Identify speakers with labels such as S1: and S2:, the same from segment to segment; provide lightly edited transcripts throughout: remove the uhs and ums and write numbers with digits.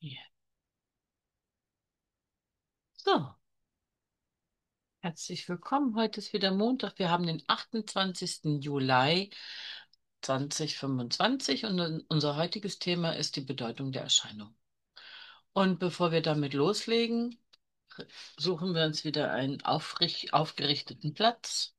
S1: Ja. So, herzlich willkommen. Heute ist wieder Montag. Wir haben den 28. Juli 2025 und unser heutiges Thema ist die Bedeutung der Erscheinung. Und bevor wir damit loslegen, suchen wir uns wieder einen aufgerichteten Platz,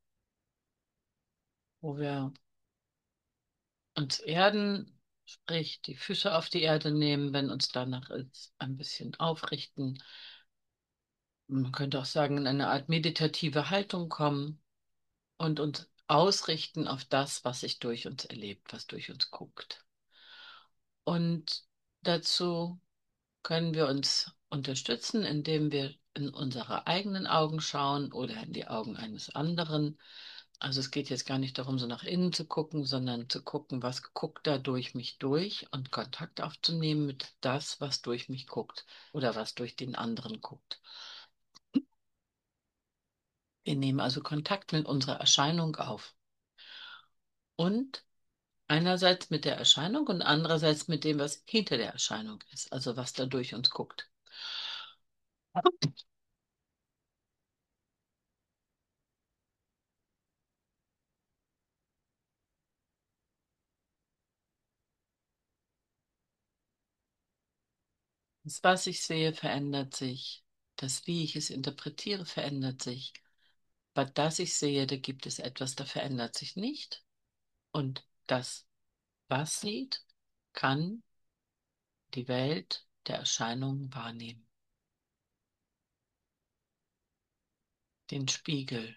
S1: wo wir uns erden, sprich die Füße auf die Erde nehmen, wenn uns danach ist, ein bisschen aufrichten. Man könnte auch sagen, in eine Art meditative Haltung kommen und uns ausrichten auf das, was sich durch uns erlebt, was durch uns guckt. Und dazu können wir uns unterstützen, indem wir in unsere eigenen Augen schauen oder in die Augen eines anderen. Also es geht jetzt gar nicht darum, so nach innen zu gucken, sondern zu gucken, was guckt da durch mich durch und Kontakt aufzunehmen mit das, was durch mich guckt oder was durch den anderen guckt. Wir nehmen also Kontakt mit unserer Erscheinung auf. Und einerseits mit der Erscheinung und andererseits mit dem, was hinter der Erscheinung ist, also was da durch uns guckt. Das, was ich sehe, verändert sich. Das, wie ich es interpretiere, verändert sich. Bei das ich sehe, da gibt es etwas, da verändert sich nicht. Und das, was sieht, kann die Welt der Erscheinung wahrnehmen. Den Spiegel,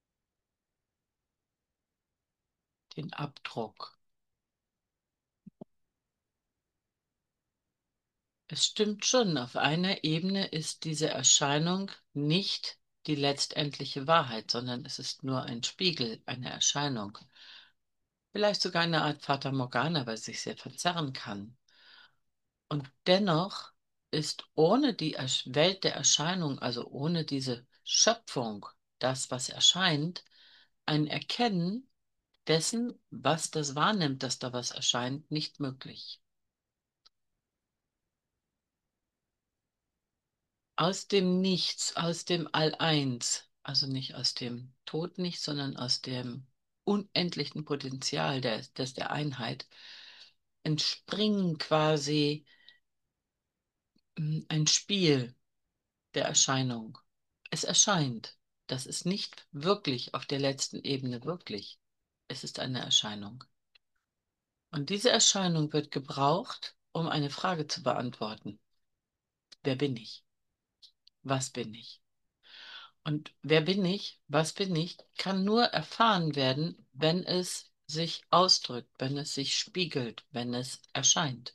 S1: den Abdruck. Es stimmt schon, auf einer Ebene ist diese Erscheinung nicht die letztendliche Wahrheit, sondern es ist nur ein Spiegel, eine Erscheinung. Vielleicht sogar eine Art Fata Morgana, weil es sich sehr verzerren kann. Und dennoch ist ohne die Welt der Erscheinung, also ohne diese Schöpfung, das, was erscheint, ein Erkennen dessen, was das wahrnimmt, dass da was erscheint, nicht möglich. Aus dem Nichts, aus dem All-Eins, also nicht aus dem Tod nicht, sondern aus dem unendlichen Potenzial der Einheit, entspringen quasi ein Spiel der Erscheinung. Es erscheint. Das ist nicht wirklich auf der letzten Ebene wirklich. Es ist eine Erscheinung. Und diese Erscheinung wird gebraucht, um eine Frage zu beantworten. Wer bin ich? Was bin ich? Und wer bin ich, was bin ich, kann nur erfahren werden, wenn es sich ausdrückt, wenn es sich spiegelt, wenn es erscheint.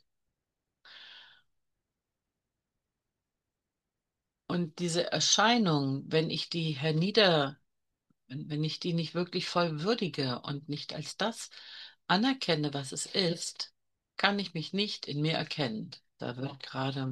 S1: Und diese Erscheinung, wenn ich die wenn ich die nicht wirklich voll würdige und nicht als das anerkenne, was es ist, kann ich mich nicht in mir erkennen. Da wird gerade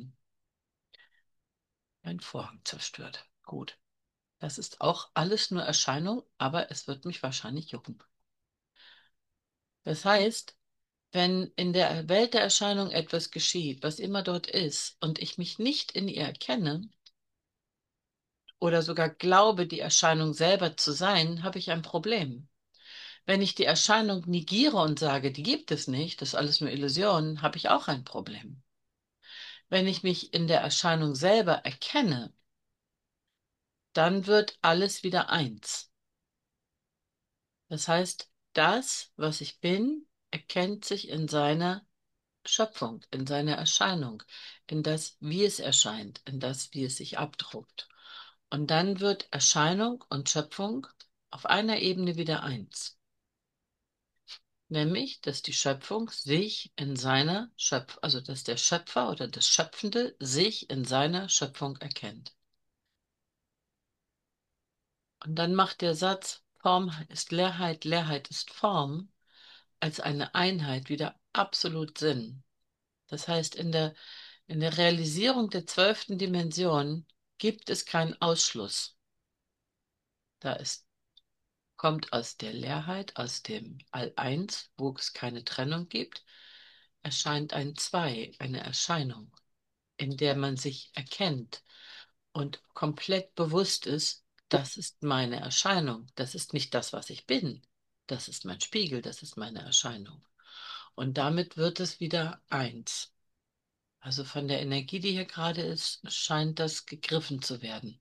S1: mein Vorhang zerstört. Gut. Das ist auch alles nur Erscheinung, aber es wird mich wahrscheinlich jucken. Das heißt, wenn in der Welt der Erscheinung etwas geschieht, was immer dort ist, und ich mich nicht in ihr erkenne oder sogar glaube, die Erscheinung selber zu sein, habe ich ein Problem. Wenn ich die Erscheinung negiere und sage, die gibt es nicht, das ist alles nur Illusion, habe ich auch ein Problem. Wenn ich mich in der Erscheinung selber erkenne, dann wird alles wieder eins. Das heißt, das, was ich bin, erkennt sich in seiner Schöpfung, in seiner Erscheinung, in das, wie es erscheint, in das, wie es sich abdruckt. Und dann wird Erscheinung und Schöpfung auf einer Ebene wieder eins. Nämlich, dass die Schöpfung sich in seiner also dass der Schöpfer oder das Schöpfende sich in seiner Schöpfung erkennt. Und dann macht der Satz, Form ist Leerheit, Leerheit ist Form, als eine Einheit wieder absolut Sinn. Das heißt, in der Realisierung der 12. Dimension gibt es keinen Ausschluss. Da ist, kommt aus der Leerheit, aus dem All-Eins, wo es keine Trennung gibt, erscheint ein Zwei, eine Erscheinung. in der man sich erkennt und komplett bewusst ist, das ist meine Erscheinung, das ist nicht das, was ich bin, das ist mein Spiegel, das ist meine Erscheinung. Und damit wird es wieder eins. Also von der Energie, die hier gerade ist, scheint das gegriffen zu werden.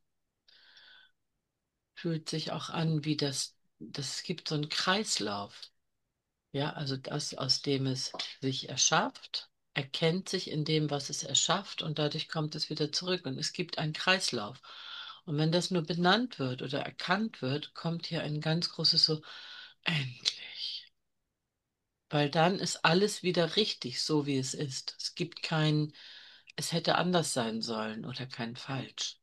S1: Fühlt sich auch an, wie das gibt so einen Kreislauf. Ja, also das, aus dem es sich erschafft, erkennt sich in dem, was es erschafft und dadurch kommt es wieder zurück und es gibt einen Kreislauf. Und wenn das nur benannt wird oder erkannt wird, kommt hier ein ganz großes so, endlich. Weil dann ist alles wieder richtig, so wie es ist. Es gibt kein, es hätte anders sein sollen oder kein falsch.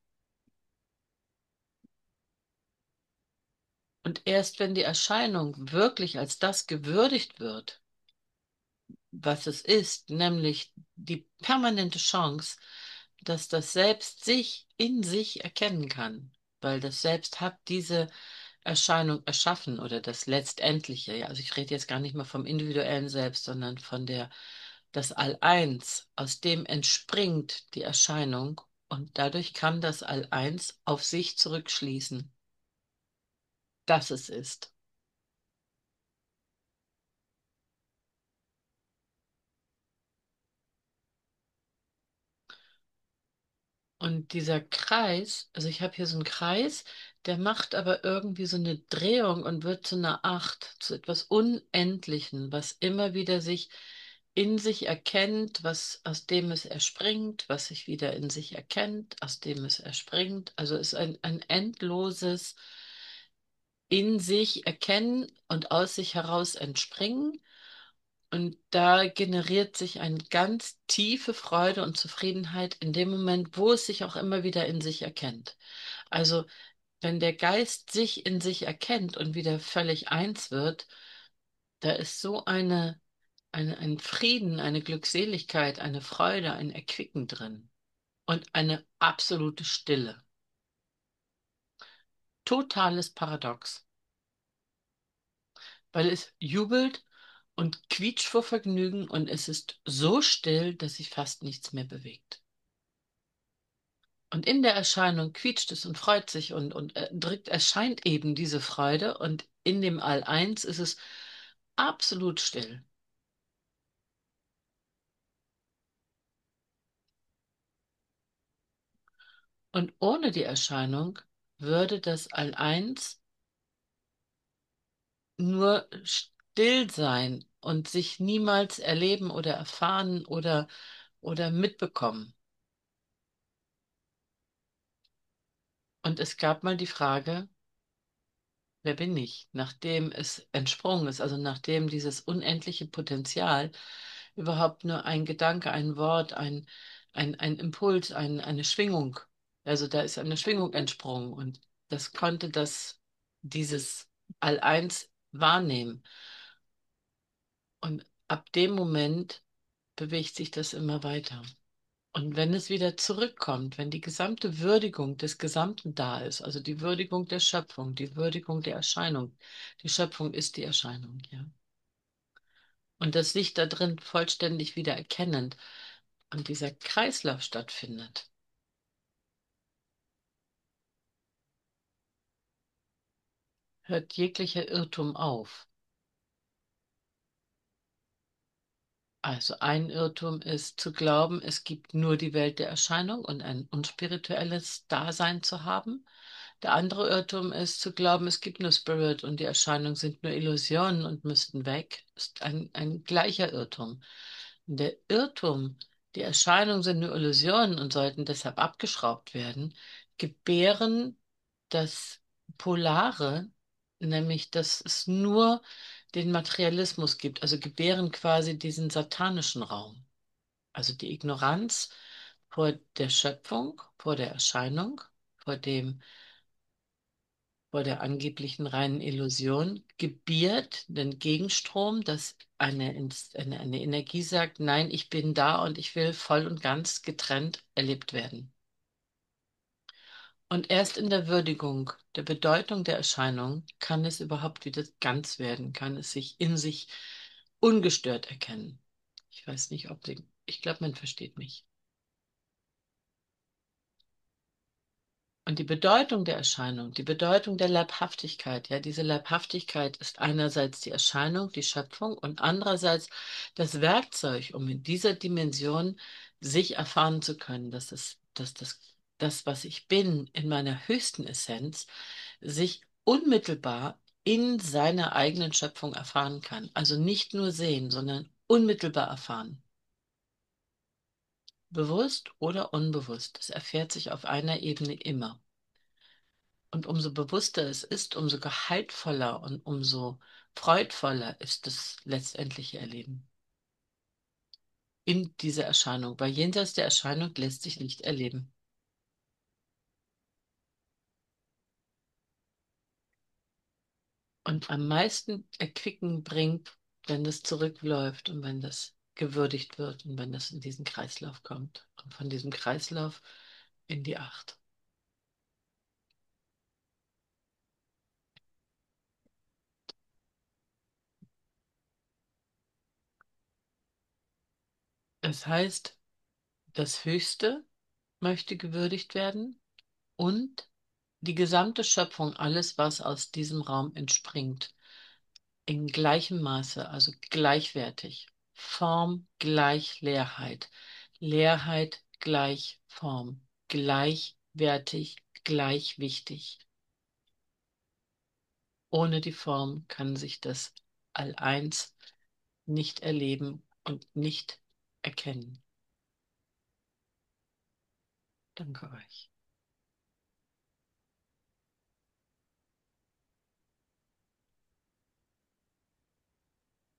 S1: Und erst wenn die Erscheinung wirklich als das gewürdigt wird, was es ist, nämlich die permanente Chance, dass das Selbst sich in sich erkennen kann, weil das Selbst hat diese Erscheinung erschaffen oder das Letztendliche. Ja, also ich rede jetzt gar nicht mehr vom individuellen Selbst, sondern von das All-Eins, aus dem entspringt die Erscheinung und dadurch kann das All-Eins auf sich zurückschließen, dass es ist. Und dieser Kreis, also ich habe hier so einen Kreis, der macht aber irgendwie so eine Drehung und wird zu einer Acht, zu etwas Unendlichen, was immer wieder sich in sich erkennt, was aus dem es erspringt, was sich wieder in sich erkennt, aus dem es erspringt. Also es ist ein endloses in sich erkennen und aus sich heraus entspringen. Und da generiert sich eine ganz tiefe Freude und Zufriedenheit in dem Moment, wo es sich auch immer wieder in sich erkennt. Also wenn der Geist sich in sich erkennt und wieder völlig eins wird, da ist so ein Frieden, eine Glückseligkeit, eine Freude, ein Erquicken drin und eine absolute Stille. Totales Paradox, weil es jubelt und quietscht vor Vergnügen und es ist so still, dass sich fast nichts mehr bewegt. Und in der Erscheinung quietscht es und freut sich und drückt, erscheint eben diese Freude und in dem All-Eins ist es absolut still. Und ohne die Erscheinung würde das All-Eins nur still sein und sich niemals erleben oder erfahren oder mitbekommen. Und es gab mal die Frage, wer bin ich? Nachdem es entsprungen ist, also nachdem dieses unendliche Potenzial überhaupt nur ein Gedanke, ein Wort, ein Impuls, eine Schwingung, also da ist eine Schwingung entsprungen und das konnte dieses All-Eins wahrnehmen. Und ab dem Moment bewegt sich das immer weiter. Und wenn es wieder zurückkommt, wenn die gesamte Würdigung des Gesamten da ist, also die Würdigung der Schöpfung, die Würdigung der Erscheinung, die Schöpfung ist die Erscheinung, ja. Und das Licht da drin vollständig wieder erkennend und dieser Kreislauf stattfindet, hört jeglicher Irrtum auf. Also ein Irrtum ist zu glauben, es gibt nur die Welt der Erscheinung und ein unspirituelles Dasein zu haben. Der andere Irrtum ist zu glauben, es gibt nur Spirit und die Erscheinungen sind nur Illusionen und müssten weg. Ist ein gleicher Irrtum. Der Irrtum, die Erscheinungen sind nur Illusionen und sollten deshalb abgeschraubt werden, gebären das Polare, nämlich dass es nur den Materialismus gibt, also gebären quasi diesen satanischen Raum. Also die Ignoranz vor der Schöpfung, vor der Erscheinung, vor vor der angeblichen reinen Illusion, gebiert den Gegenstrom, dass eine Energie sagt, nein, ich bin da und ich will voll und ganz getrennt erlebt werden. Und erst in der Würdigung der Bedeutung der Erscheinung kann es überhaupt wieder ganz werden, kann es sich in sich ungestört erkennen. Ich weiß nicht, ich glaube, man versteht mich. Und die Bedeutung der Erscheinung, die Bedeutung der Leibhaftigkeit, ja, diese Leibhaftigkeit ist einerseits die Erscheinung, die Schöpfung und andererseits das Werkzeug, um in dieser Dimension sich erfahren zu können, das, was ich bin, in meiner höchsten Essenz, sich unmittelbar in seiner eigenen Schöpfung erfahren kann. Also nicht nur sehen, sondern unmittelbar erfahren. Bewusst oder unbewusst, es erfährt sich auf einer Ebene immer. Und umso bewusster es ist, umso gehaltvoller und umso freudvoller ist das letztendliche Erleben in dieser Erscheinung. Weil jenseits der Erscheinung lässt sich nicht erleben. Und am meisten Erquicken bringt, wenn das zurückläuft und wenn das gewürdigt wird und wenn das in diesen Kreislauf kommt. Und von diesem Kreislauf in die Acht. Das heißt, das Höchste möchte gewürdigt werden und die gesamte Schöpfung, alles, was aus diesem Raum entspringt, in gleichem Maße, also gleichwertig. Form gleich Leerheit. Leerheit gleich Form. Gleichwertig, gleich wichtig. Ohne die Form kann sich das All-Eins nicht erleben und nicht erkennen. Danke euch.